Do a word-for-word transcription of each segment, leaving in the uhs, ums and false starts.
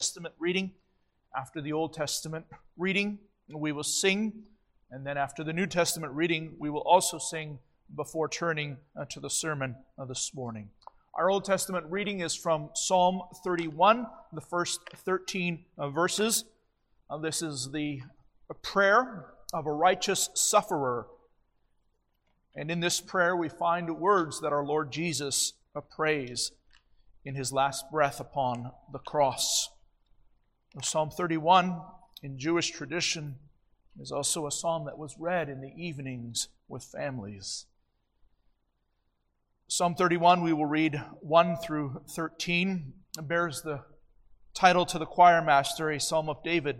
Testament reading. After the Old Testament reading, we will sing. And then after the New Testament reading, we will also sing before turning uh, to the sermon uh, this morning. Our Old Testament reading is from Psalm thirty-one, the first thirteen uh, verses. Uh, this is the prayer of a righteous sufferer. And in this prayer we find words that our Lord Jesus uh, prays in his last breath upon the cross. Psalm thirty-one, in Jewish tradition, is also a psalm that was read in the evenings with families. Psalm thirty-one, we will read one through thirteen. It bears the title to the choir master, a psalm of David.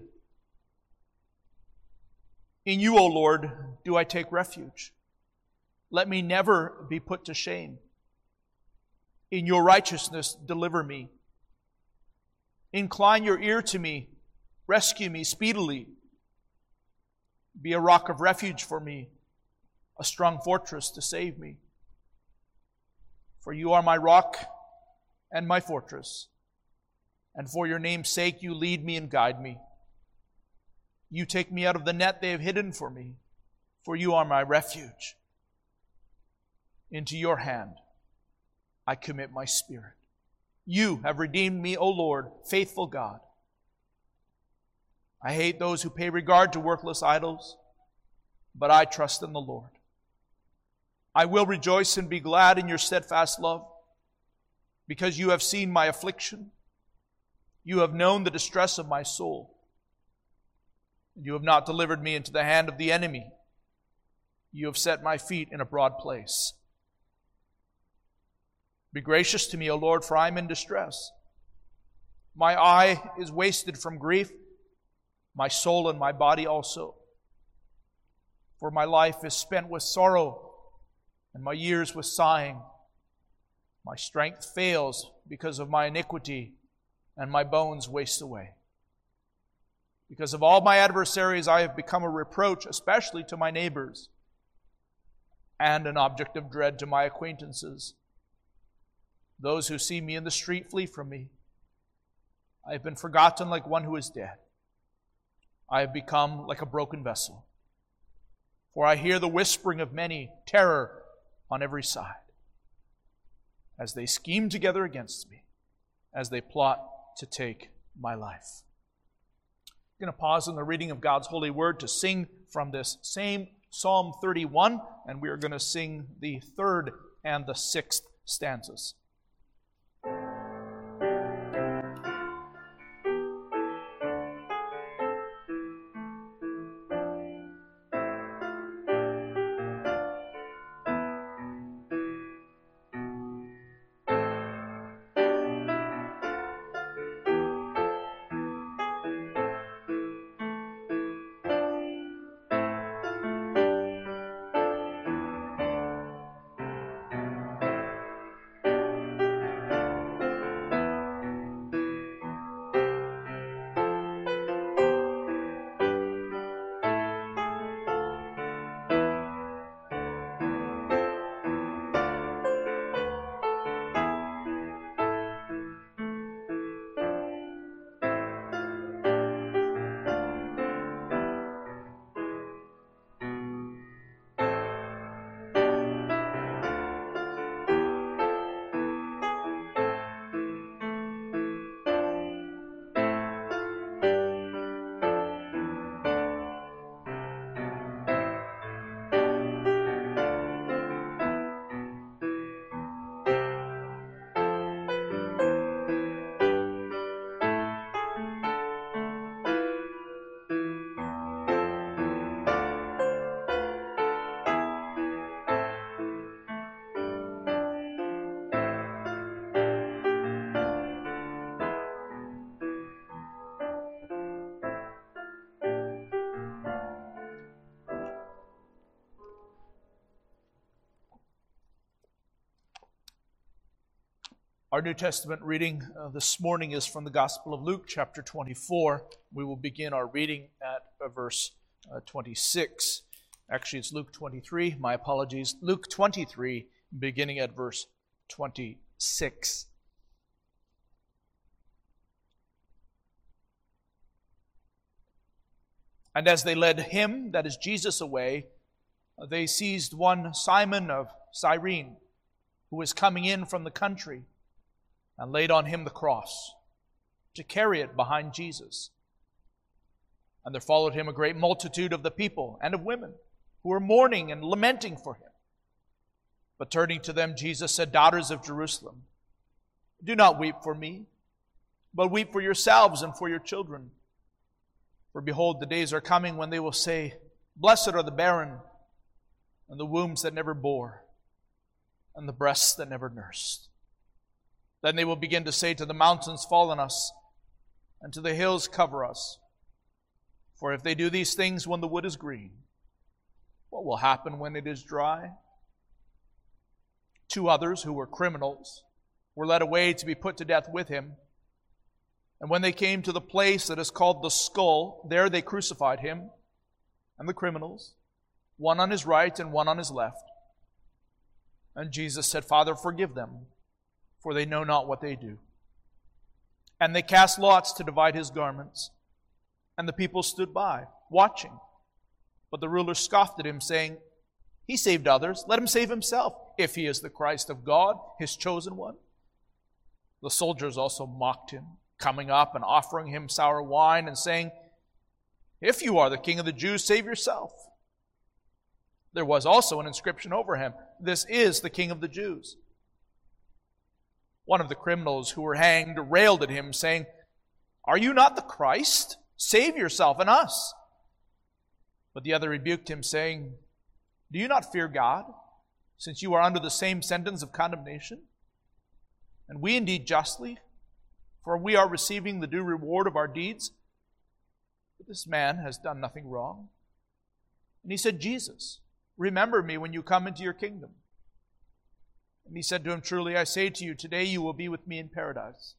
In you, O Lord, do I take refuge. Let me never be put to shame. In your righteousness, deliver me. Incline your ear to me. Rescue me speedily. Be a rock of refuge for me, a strong fortress to save me. For you are my rock and my fortress, and for your name's sake you lead me and guide me. You take me out of the net they have hidden for me, for you are my refuge. Into your hand I commit my spirit. You have redeemed me, O Lord, faithful God. I hate those who pay regard to worthless idols, but I trust in the Lord. I will rejoice and be glad in your steadfast love, because you have seen my affliction. You have known the distress of my soul. You have not delivered me into the hand of the enemy. You have set my feet in a broad place. Be gracious to me, O Lord, for I am in distress. My eye is wasted from grief, my soul and my body also. For my life is spent with sorrow, and my years with sighing. My strength fails because of my iniquity, and my bones waste away. Because of all my adversaries, I have become a reproach, especially to my neighbors, and an object of dread to my acquaintances. Those who see me in the street flee from me. I have been forgotten like one who is dead. I have become like a broken vessel. For I hear the whispering of many, terror on every side, as they scheme together against me, as they plot to take my life. I'm going to pause in the reading of God's holy word to sing from this same Psalm thirty-one, and we are going to sing the third and the sixth stanzas. Our New Testament reading uh, this morning is from the Gospel of Luke, chapter twenty-four. We will begin our reading at uh, verse uh, twenty-six. Actually, it's Luke twenty-three. My apologies. Luke twenty-three, beginning at verse twenty-six. And as they led him, that is Jesus, away, they seized one Simon of Cyrene, who was coming in from the country, and laid on him the cross, to carry it behind Jesus. And there followed him a great multitude of the people and of women, who were mourning and lamenting for him. But turning to them, Jesus said, Daughters of Jerusalem, do not weep for me, but weep for yourselves and for your children. For behold, the days are coming when they will say, Blessed are the barren, and the wombs that never bore, and the breasts that never nursed. Then they will begin to say to the mountains, Fall on us, and to the hills, cover us. For if they do these things when the wood is green, what will happen when it is dry? Two others, who were criminals, were led away to be put to death with him. And when they came to the place that is called the Skull, there they crucified him and the criminals, one on his right and one on his left. And Jesus said, Father, forgive them, for they know not what they do. And they cast lots to divide his garments. And the people stood by, watching. But the ruler scoffed at him, saying, He saved others, let him save himself, if he is the Christ of God, his chosen one. The soldiers also mocked him, coming up and offering him sour wine and saying, If you are the king of the Jews, save yourself. There was also an inscription over him, This is the king of the Jews. One of the criminals who were hanged railed at him, saying, Are you not the Christ? Save yourself and us. But the other rebuked him, saying, Do you not fear God, since you are under the same sentence of condemnation? And we indeed justly, for we are receiving the due reward of our deeds. But this man has done nothing wrong. And he said, Jesus, remember me when you come into your kingdom. And he said to him, Truly I say to you, today you will be with me in paradise.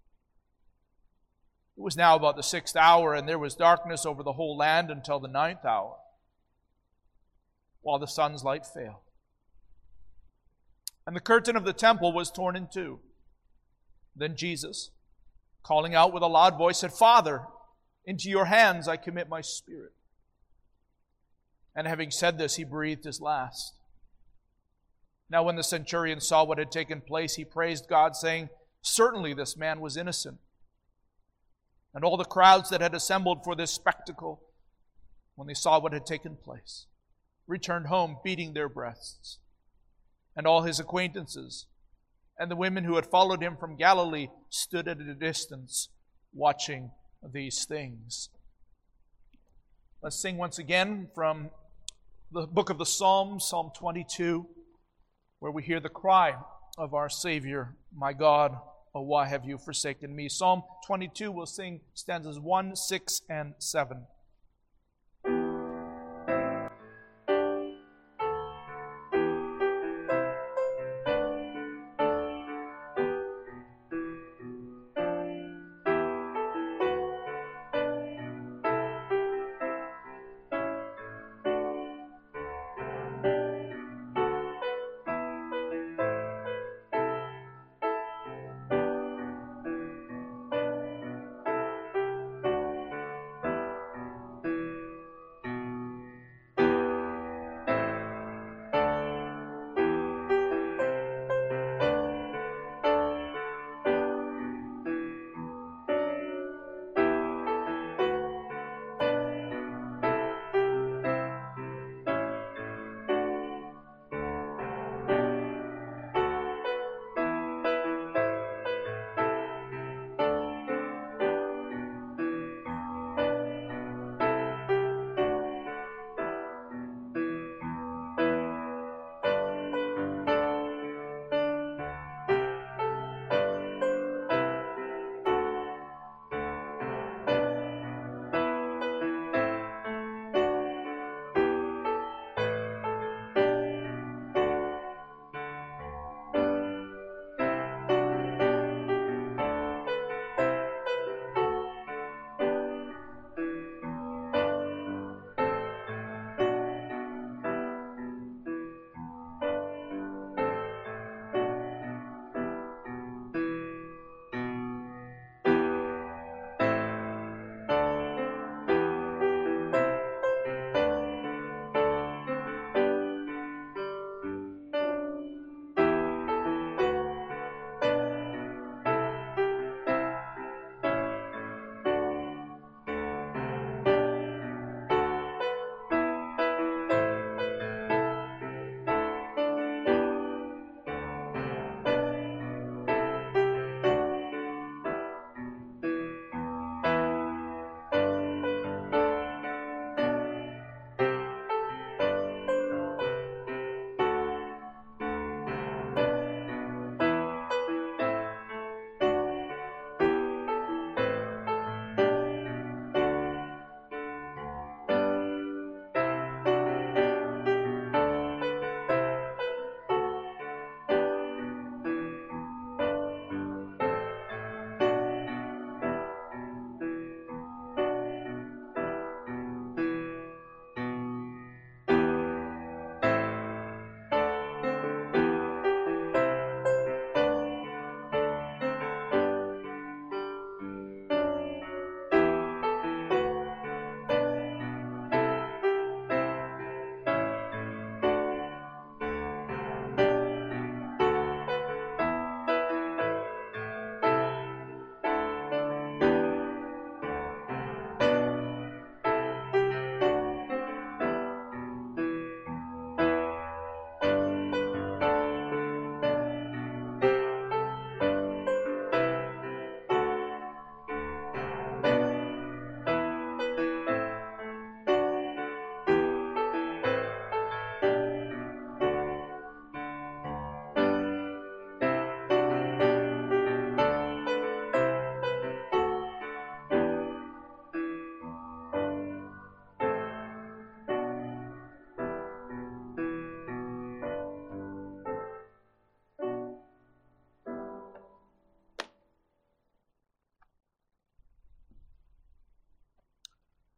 It was now about the sixth hour, and there was darkness over the whole land until the ninth hour, while the sun's light failed. And the curtain of the temple was torn in two. Then Jesus, calling out with a loud voice, said, Father, into your hands I commit my spirit. And having said this, he breathed his last. Now when the centurion saw what had taken place, he praised God, saying, Certainly this man was innocent. And all the crowds that had assembled for this spectacle, when they saw what had taken place, returned home beating their breasts. And all his acquaintances and the women who had followed him from Galilee stood at a distance, watching these things. Let's sing once again from the book of the Psalms, Psalm twenty-two, where we hear the cry of our Savior, My God, oh, why have you forsaken me? Psalm twenty-two, we'll sing stanzas one, six, and seven.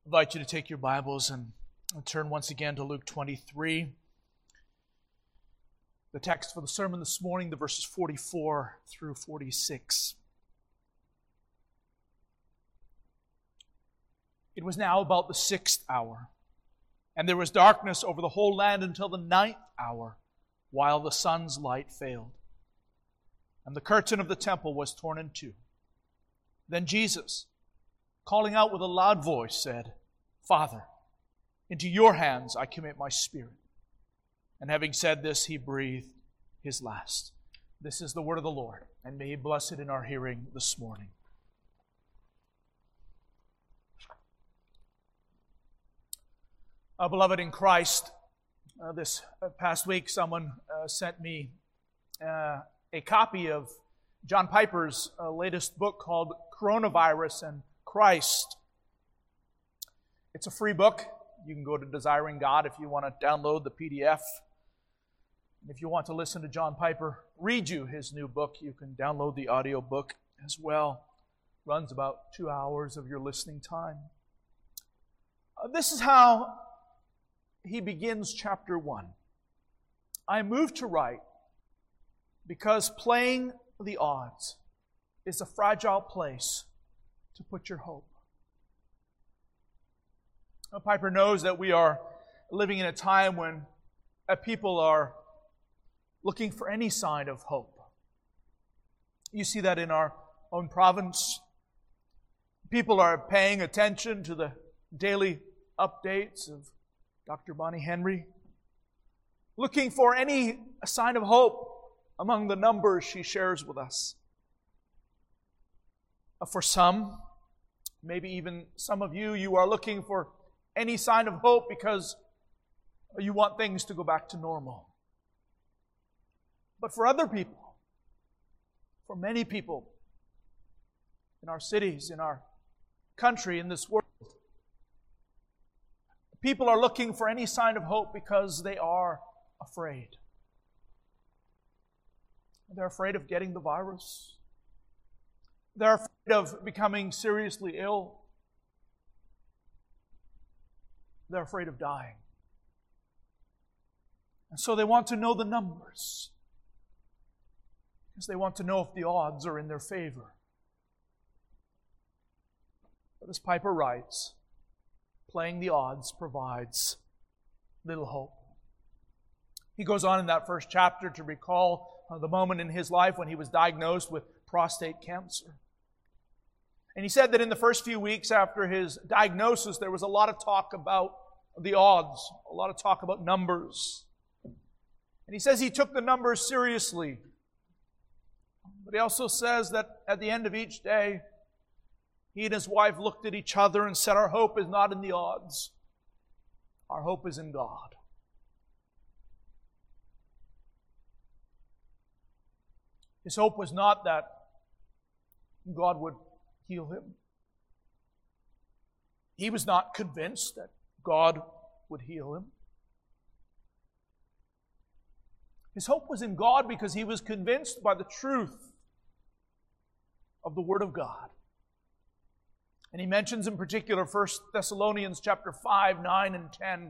invite you to take your Bibles and turn once again to Luke twenty-three. The text for the sermon this morning, the verses forty-four through forty-six. It was now about the sixth hour, and there was darkness over the whole land until the ninth hour, while the sun's light failed. And the curtain of the temple was torn in two. Then Jesus, calling out with a loud voice, said, Father, into your hands I commit my spirit. And having said this, he breathed his last. This is the word of the Lord, and may He bless it in our hearing this morning. Uh, beloved in Christ, uh, this past week someone uh, sent me uh, a copy of John Piper's uh, latest book called Coronavirus and Christ. It's a free book. You can go to Desiring God if you want to download the P D F. And if you want to listen to John Piper read you his new book, you can download the audio book as well. Runs about two hours of your listening time. Uh, this is how he begins chapter one. I am moved to write because playing the odds is a fragile place to put your hope. Now, Piper knows that we are living in a time when uh, people are looking for any sign of hope. You see that in our own province. People are paying attention to the daily updates of Doctor Bonnie Henry, looking for any sign of hope among the numbers she shares with us. For some, maybe even some of you, you are looking for any sign of hope because you want things to go back to normal. But for other people, for many people in our cities, in our country, in this world, people are looking for any sign of hope because they are afraid. They're afraid of getting the virus. They're afraid of becoming seriously ill. They're afraid of dying. And so they want to know the numbers, because they want to know if the odds are in their favor. But as Piper writes, playing the odds provides little hope. He goes on in that first chapter to recall the moment in his life when he was diagnosed with prostate cancer. And he said that in the first few weeks after his diagnosis, there was a lot of talk about the odds, a lot of talk about numbers. And he says he took the numbers seriously. But he also says that at the end of each day, he and his wife looked at each other and said, our hope is not in the odds. Our hope is in God. His hope was not that God would heal him. He was not convinced that God would heal him. His hope was in God because he was convinced by the truth of the Word of God. And he mentions in particular First Thessalonians chapter five, nine, and ten,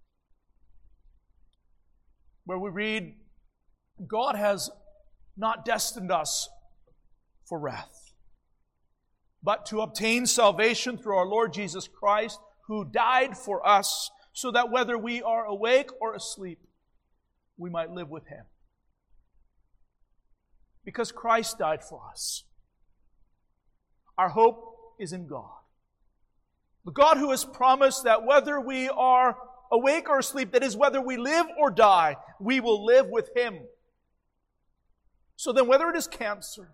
where we read, God has not destined us for wrath, but to obtain salvation through our Lord Jesus Christ, who died for us, so that whether we are awake or asleep, we might live with Him. Because Christ died for us, our hope is in God. The God who has promised that whether we are awake or asleep, that is, whether we live or die, we will live with Him. So then, whether it is cancer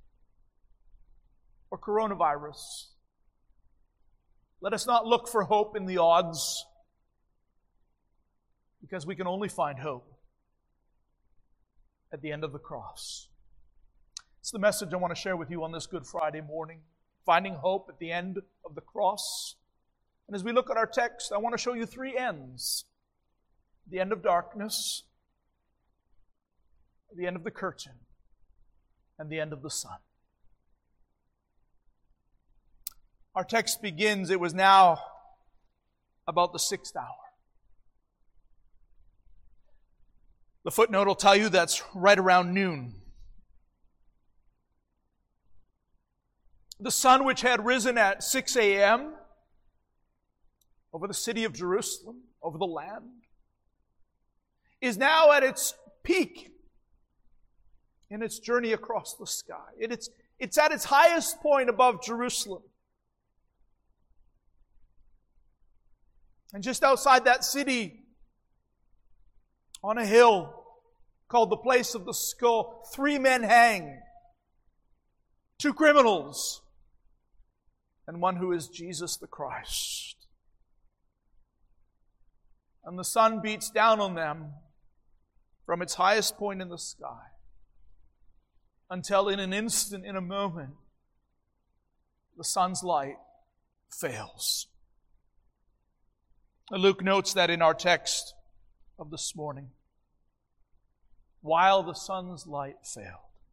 or coronavirus, let us not look for hope in the odds, because we can only find hope at the end of the cross. It's the message I want to share with you on this Good Friday morning. Finding hope at the end of the cross. And as we look at our text, I want to show you three ends. The end of darkness, the end of the curtain, and the end of the sun. Our text begins, it was now about the sixth hour. The footnote will tell you that's right around noon. The sun, which had risen at six a.m. over the city of Jerusalem, over the land, is now at its peak in its journey across the sky. It, it's, it's at its highest point above Jerusalem. And just outside that city, on a hill called the Place of the Skull, three men hang. Two criminals, and one who is Jesus the Christ. And the sun beats down on them from its highest point in the sky, until in an instant, in a moment, the sun's light fails. And Luke notes that in our text of this morning, while the sun's light failed.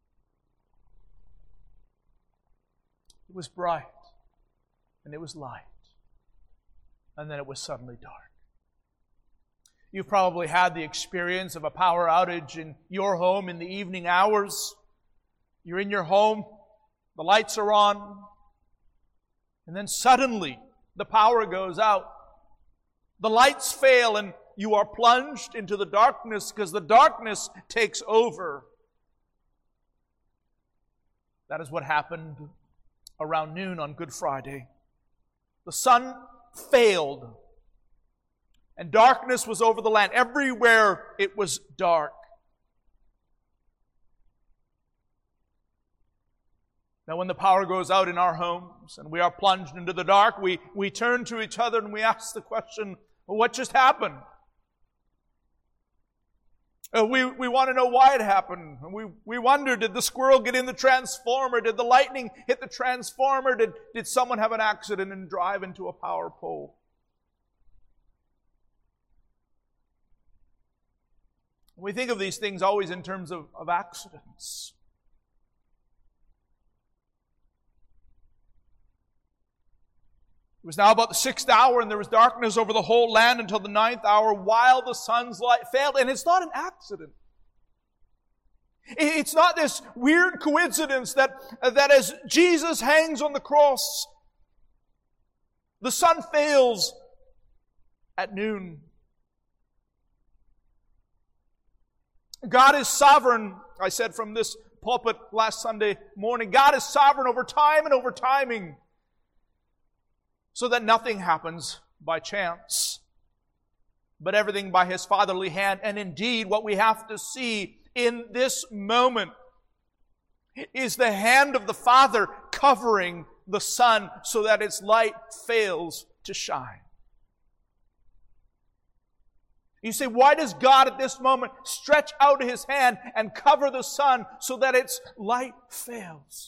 It was bright, and it was light, and then it was suddenly dark. You've probably had the experience of a power outage in your home in the evening hours. You're in your home, the lights are on, and then suddenly the power goes out. The lights fail, and you are plunged into the darkness because the darkness takes over. That is what happened around noon on Good Friday. The sun failed, and darkness was over the land. Everywhere it was dark. Now, when the power goes out in our homes and we are plunged into the dark, we, we turn to each other and we ask the question, well, what just happened? Uh, we, we want to know why it happened. We, we wonder, did the squirrel get in the transformer? Did the lightning hit the transformer? Did, did someone have an accident and drive into a power pole? We think of these things always in terms of, of accidents. It was now about the sixth hour, and there was darkness over the whole land until the ninth hour, while the sun's light failed. And it's not an accident. It's not this weird coincidence that, that as Jesus hangs on the cross, the sun fails at noon. God is sovereign, I said from this pulpit last Sunday morning. God is sovereign over time and over timing, so that nothing happens by chance, but everything by His fatherly hand. And indeed, what we have to see in this moment is the hand of the Father covering the sun so that its light fails to shine. You say, why does God at this moment stretch out His hand and cover the sun so that its light fails?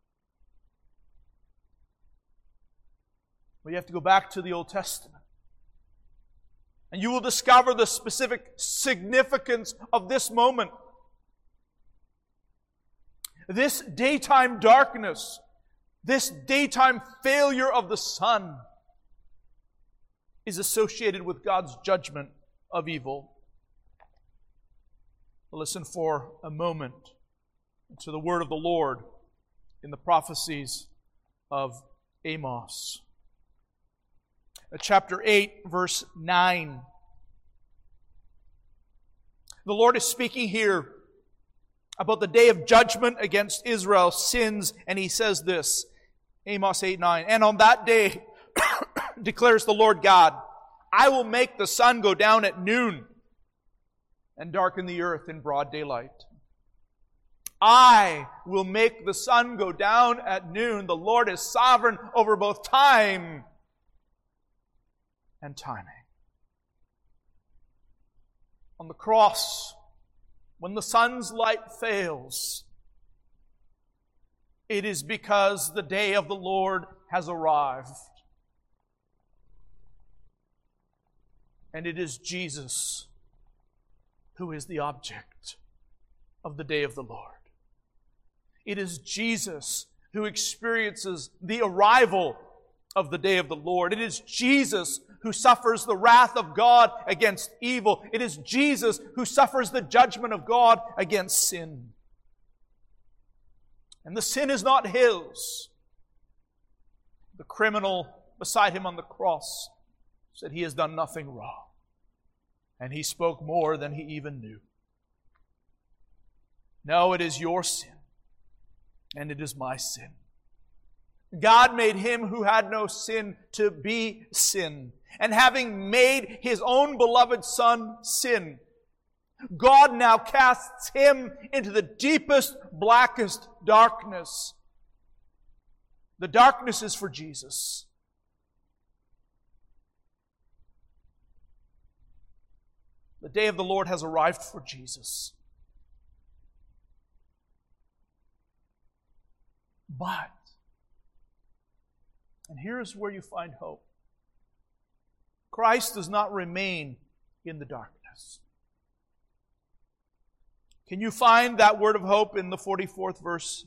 Well, you have to go back to the Old Testament. And you will discover the specific significance of this moment. This daytime darkness, this daytime failure of the sun is associated with God's judgment of evil. Listen for a moment to the word of the Lord in the prophecies of Amos. Chapter eight, verse nine. The Lord is speaking here about the day of judgment against Israel's sins, and He says this, Amos eight nine, and on that day, declares the Lord God, I will make the sun go down at noon and darken the earth in broad daylight. I will make the sun go down at noon. The Lord is sovereign over both time and timing. On the cross, when the sun's light fails, it is because the day of the Lord has arrived. And it is Jesus who is the object of the day of the Lord. It is Jesus who experiences the arrival of the day of the Lord. It is Jesus who suffers the wrath of God against evil. It is Jesus who suffers the judgment of God against sin. And the sin is not his. The criminal beside him on the cross said he has done nothing wrong. And he spoke more than he even knew. No, it is your sin. And it is my sin. God made him who had no sin to be sin. And having made his own beloved Son sin, God now casts him into the deepest, blackest darkness. The darkness is for Jesus. The day of the Lord has arrived for Jesus. But, and here's where you find hope. Christ does not remain in the darkness. Can you find that word of hope in the forty-fourth verse?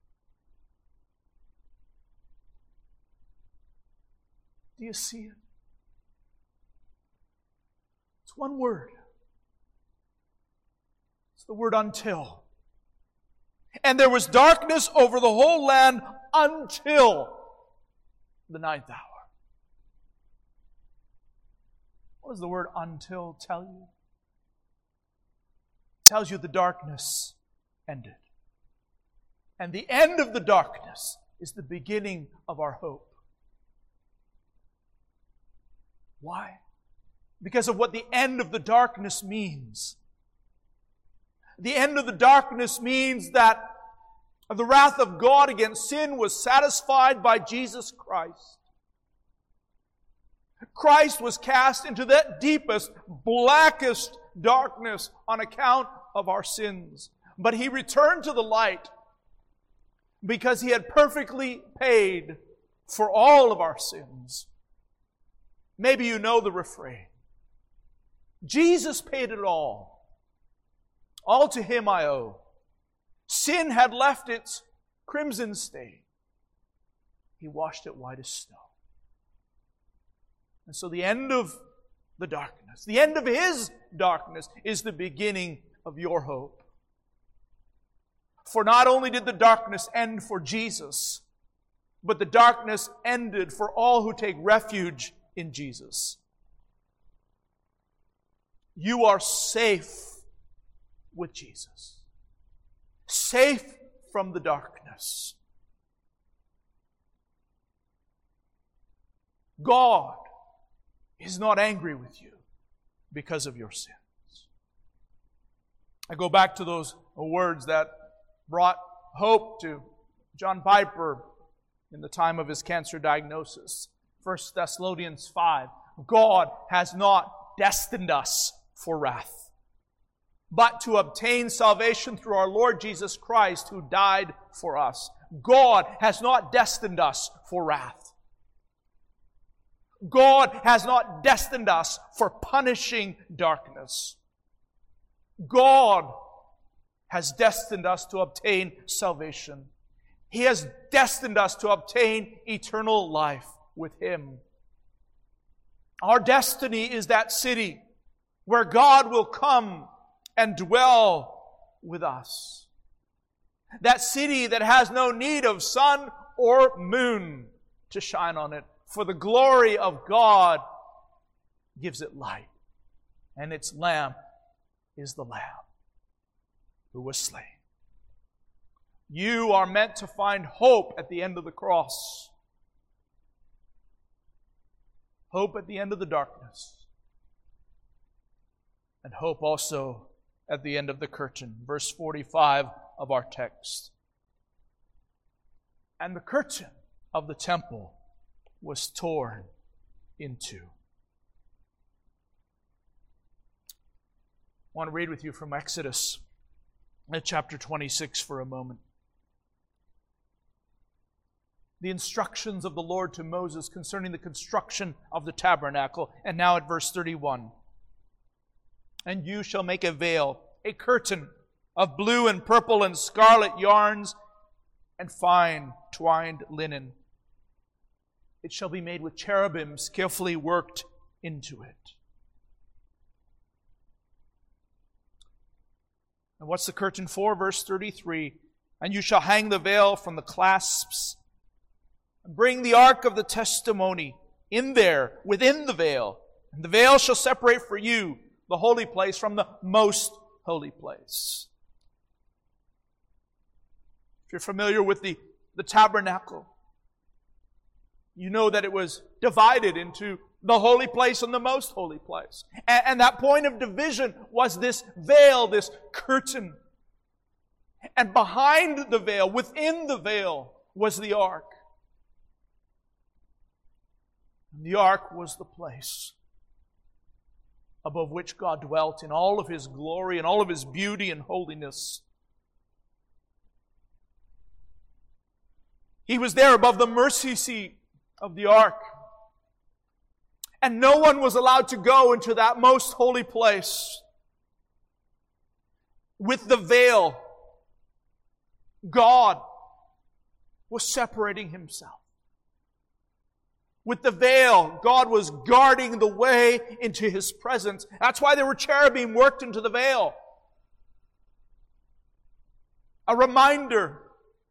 Do you see it? It's one word. It's the word until. And there was darkness over the whole land until the ninth hour. What does the word until tell you? It tells you the darkness ended. And the end of the darkness is the beginning of our hope. Why? Because of what the end of the darkness means. The end of the darkness means that the wrath of God against sin was satisfied by Jesus Christ. Christ was cast into that deepest, blackest darkness on account of our sins. But He returned to the light because He had perfectly paid for all of our sins. Maybe you know the refrain. Jesus paid it all. All to Him I owe. Sin had left its crimson stain. He washed it white as snow. And so the end of the darkness, the end of His darkness, is the beginning of your hope. For not only did the darkness end for Jesus, but the darkness ended for all who take refuge in Jesus. You are safe with Jesus. Safe from the darkness. God is not angry with you because of your sins. I go back to those words that brought hope to John Piper in the time of his cancer diagnosis. First Thessalonians five. God has not destined us for wrath, but to obtain salvation through our Lord Jesus Christ, who died for us. God has not destined us for wrath. God has not destined us for punishing darkness. God has destined us to obtain salvation. He has destined us to obtain eternal life with Him. Our destiny is that city where God will come and dwell with us. That city that has no need of sun or moon to shine on it, for the glory of God gives it light, and its lamp is the Lamb who was slain. You are meant to find hope at the end of the cross. Hope at the end of the darkness. And hope also at the end of the curtain. Verse forty-five of our text. And the curtain of the temple was torn in two. I want to read with you from Exodus chapter twenty-six for a moment. The instructions of the Lord to Moses concerning the construction of the tabernacle. And now at verse thirty-one. And you shall make a veil, a curtain of blue and purple and scarlet yarns and fine twined linen. It shall be made with cherubim skillfully worked into it. And what's the curtain for? Verse thirty-three. And you shall hang the veil from the clasps, and bring the ark of the testimony in there, within the veil. And the veil shall separate for you the holy place from the most holy place. If you're familiar with the, the tabernacle, you know that it was divided into the holy place and the most holy place. And, and that point of division was this veil, this curtain. And behind the veil, within the veil, was the ark. And the ark was the place above which God dwelt in all of His glory and all of His beauty and holiness. He was there above the mercy seat of the ark. And no one was allowed to go into that most holy place. With the veil, God was separating Himself. With the veil, God was guarding the way into His presence. That's why there were cherubim worked into the veil. A reminder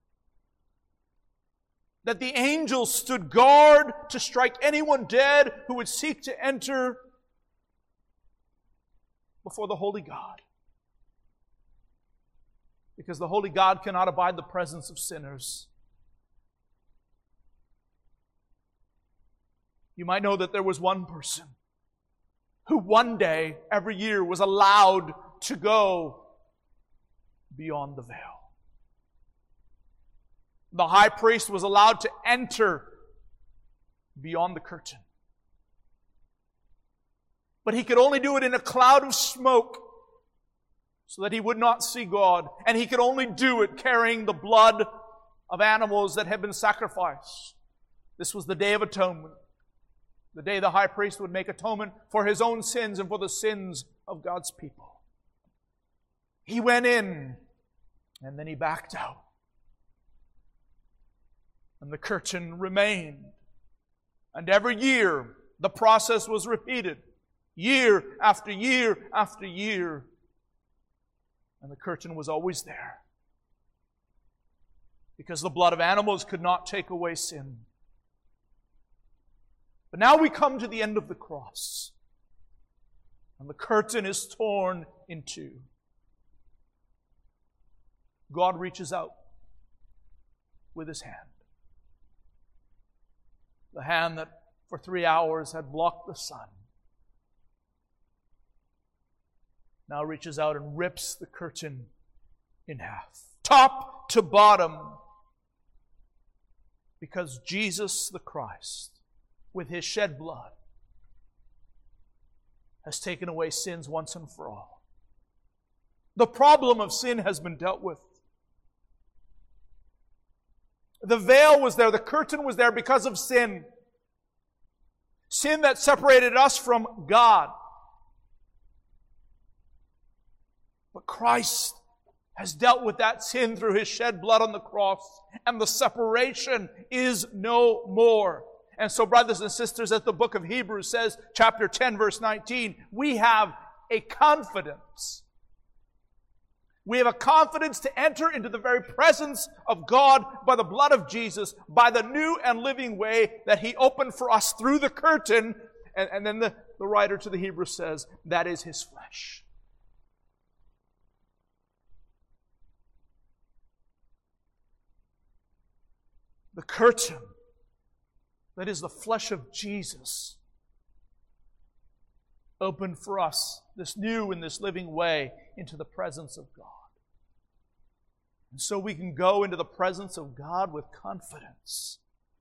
that the angels stood guard to strike anyone dead who would seek to enter before the holy God. Because the holy God cannot abide the presence of sinners. You might know that there was one person who one day, every year, was allowed to go beyond the veil. The high priest was allowed to enter beyond the curtain. But he could only do it in a cloud of smoke so that he would not see God. And he could only do it carrying the blood of animals that had been sacrificed. This was the Day of Atonement. The day the high priest would make atonement for his own sins and for the sins of God's people. He went in and then he backed out. And the curtain remained. And every year the process was repeated. Year after year after year. And the curtain was always there. Because the blood of animals could not take away sin. But now we come to the end of the cross. And the curtain is torn in two. God reaches out with His hand. The hand that for three hours had blocked the sun now reaches out and rips the curtain in half. Top to bottom. Because Jesus the Christ, with His shed blood, has taken away sins once and for all. The problem of sin has been dealt with. The veil was there, the curtain was there because of sin. Sin that separated us from God. But Christ has dealt with that sin through His shed blood on the cross, and the separation is no more. And so, brothers and sisters, as the book of Hebrews says, chapter ten, verse nineteen, we have a confidence. We have a confidence to enter into the very presence of God by the blood of Jesus, by the new and living way that He opened for us through the curtain. And, and then the, the writer to the Hebrews says, that is His flesh. The curtain that is the flesh of Jesus opened for us this new and this living way into the presence of God. And so we can go into the presence of God with confidence.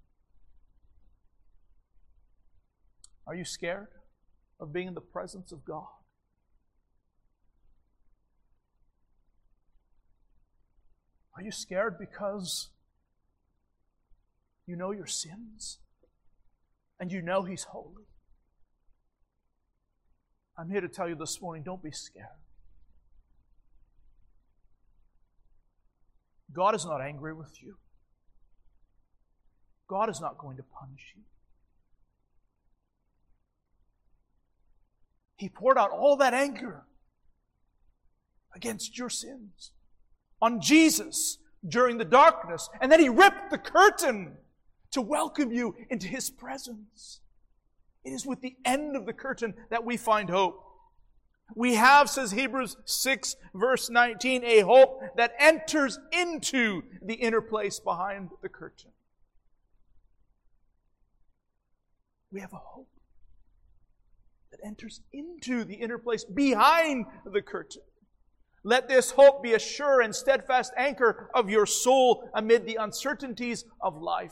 Are you scared of being in the presence of God? Are you scared because you know your sins and you know He's holy? I'm here to tell you this morning, don't be scared. God is not angry with you. God is not going to punish you. He poured out all that anger against your sins on Jesus during the darkness. And then He ripped the curtain to welcome you into His presence. It is with the end of the curtain that we find hope. We have, says Hebrews six, verse nineteen, a hope that enters into the inner place behind the curtain. We have a hope that enters into the inner place behind the curtain. Let this hope be a sure and steadfast anchor of your soul amid the uncertainties of life,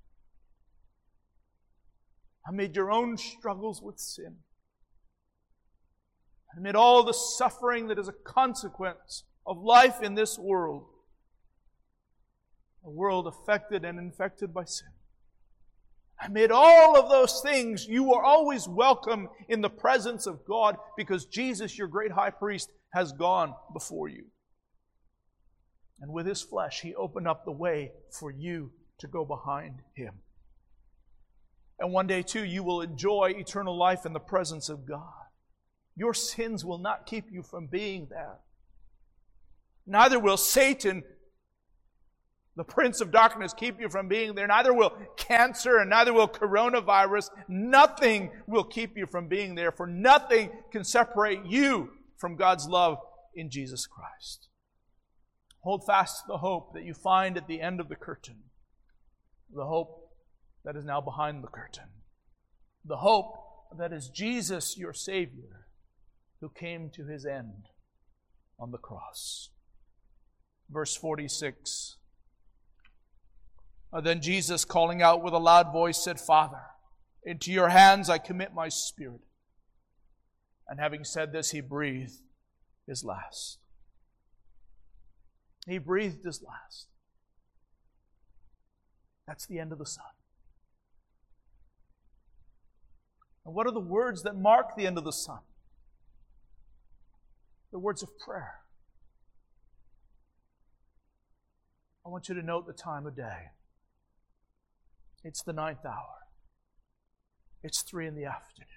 amid your own struggles with sin, amid all the suffering that is a consequence of life in this world, a world affected and infected by sin. Amid all of those things, you are always welcome in the presence of God because Jesus, your great high priest, has gone before you. And with His flesh, He opened up the way for you to go behind Him. And one day, too, you will enjoy eternal life in the presence of God. Your sins will not keep you from being there. Neither will Satan, the prince of darkness, keep you from being there. Neither will cancer and neither will coronavirus. Nothing will keep you from being there, for nothing can separate you from God's love in Jesus Christ. Hold fast to the hope that you find at the end of the curtain. The hope that is now behind the curtain. The hope that is Jesus, your Savior, who came to His end on the cross. Verse forty-six. Then Jesus, calling out with a loud voice, said, Father, into your hands I commit my spirit. And having said this, He breathed His last. He breathed His last. That's the end of the Son. And what are the words that mark the end of the Son? The words of prayer. I want you to note the time of day. It's the ninth hour. It's three in the afternoon.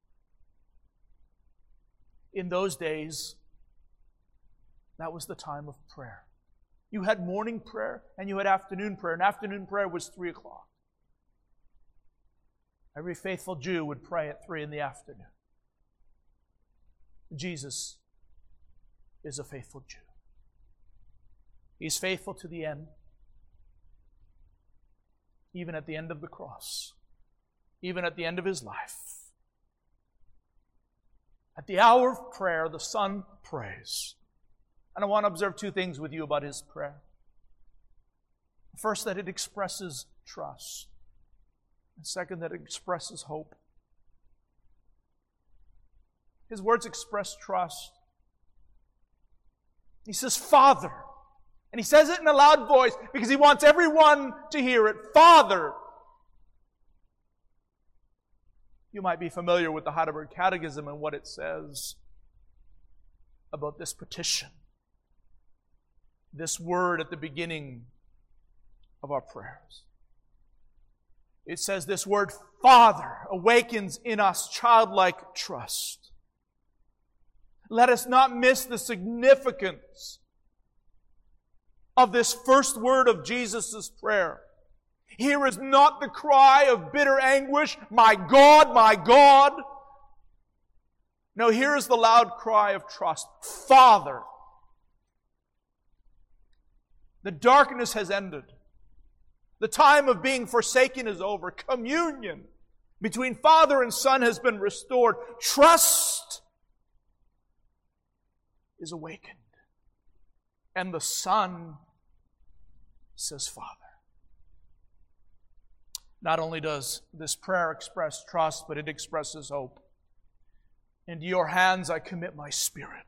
In those days, that was the time of prayer. You had morning prayer and you had afternoon prayer. And afternoon prayer was three o'clock. Every faithful Jew would pray at three in the afternoon. Jesus is a faithful Jew. He's faithful to the end. Even at the end of the cross. Even at the end of His life. At the hour of prayer, the Son prays. And I want to observe two things with you about His prayer. First, that it expresses trust. And second, that it expresses hope. His words express trust. He says, Father. And He says it in a loud voice because He wants everyone to hear it. Father. You might be familiar with the Heidelberg Catechism and what it says about this petition. This word at the beginning of our prayers. It says this word, Father, awakens in us childlike trust. Let us not miss the significance of this first word of Jesus' prayer. Here is not the cry of bitter anguish, my God, my God. No, here is the loud cry of trust. Father. The darkness has ended. The time of being forsaken is over. Communion between Father and Son has been restored. Trust is awakened. And the Son says, Father. Not only does this prayer express trust, but it expresses hope. Into your hands I commit my spirit.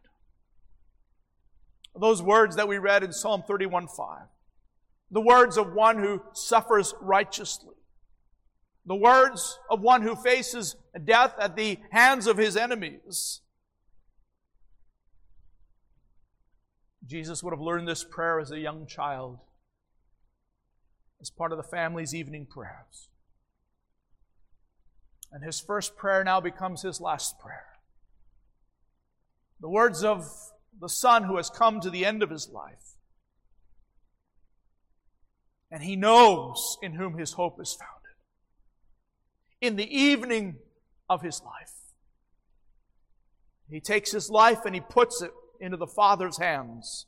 Those words that we read in Psalm thirty-one five. The words of one who suffers righteously. The words of one who faces death at the hands of his enemies. Jesus would have learned this prayer as a young child, as part of the family's evening prayers. And his first prayer now becomes his last prayer. The words of the son who has come to the end of his life. And he knows in whom his hope is founded. In the evening of his life, he takes his life and he puts it into the Father's hands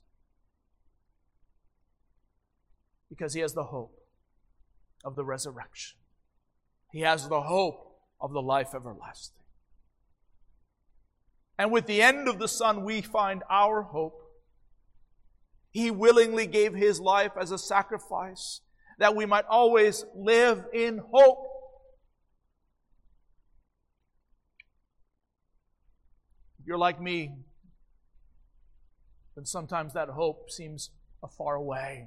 because he has the hope of the resurrection. He has the hope of the life everlasting. And with the end of the Son, we find our hope. He willingly gave His life as a sacrifice that we might always live in hope. If you're like me, then sometimes that hope seems far away.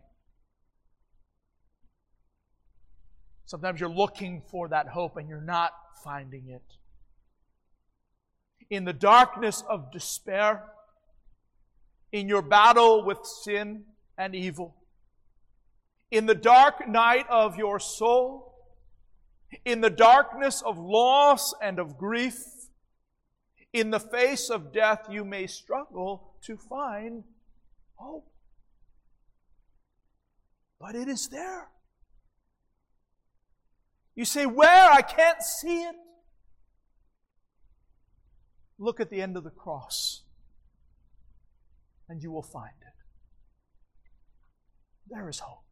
Sometimes you're looking for that hope and you're not finding it. In the darkness of despair, in your battle with sin and evil, in the dark night of your soul, in the darkness of loss and of grief, in the face of death, you may struggle to find hope. But it is there. You say, where? I can't see it. Look at the end of the cross, and you will find it. There is hope.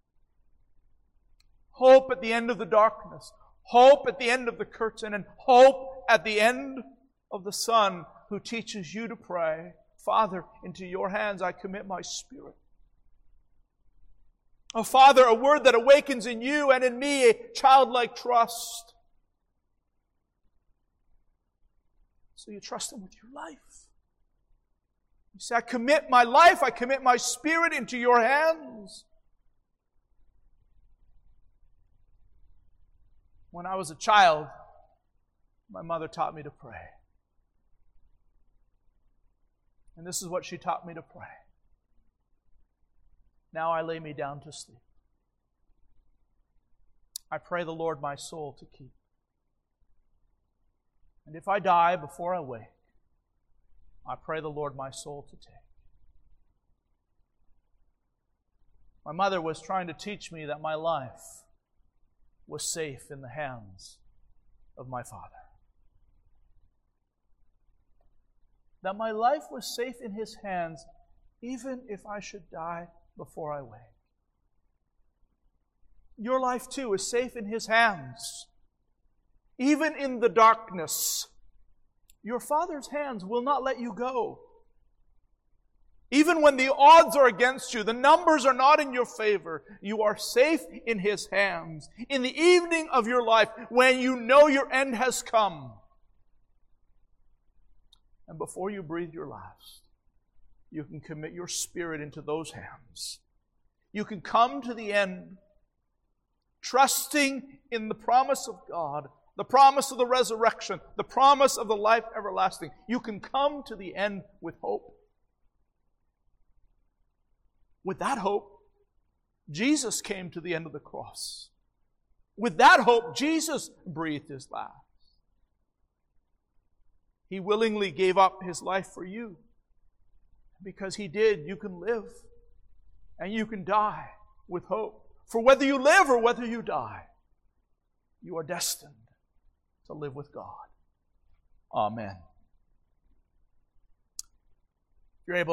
Hope at the end of the darkness. Hope at the end of the curtain. And hope at the end of the Son who teaches you to pray, Father, into your hands I commit my spirit. Oh, Father, a word that awakens in you and in me a childlike trust. So you trust Him with your life. You say, I commit my life, I commit my spirit into your hands. When I was a child, my mother taught me to pray. And this is what she taught me to pray. Now I lay me down to sleep. I pray the Lord my soul to keep. And if I die before I wake, I pray the Lord my soul to take. My mother was trying to teach me that my life was safe in the hands of my Father. That my life was safe in His hands, even if I should die before I wake. Your life too is safe in His hands. Even in the darkness, your Father's hands will not let you go. Even when the odds are against you, the numbers are not in your favor, you are safe in His hands. In the evening of your life, when you know your end has come, and before you breathe your last, you can commit your spirit into those hands. You can come to the end, trusting in the promise of God, the promise of the resurrection, the promise of the life everlasting. You can come to the end with hope. With that hope, Jesus came to the end of the cross. With that hope, Jesus breathed His last. He willingly gave up His life for you. Because He did, you can live and you can die with hope. For whether you live or whether you die, you are destined to live with God. Amen. If you're able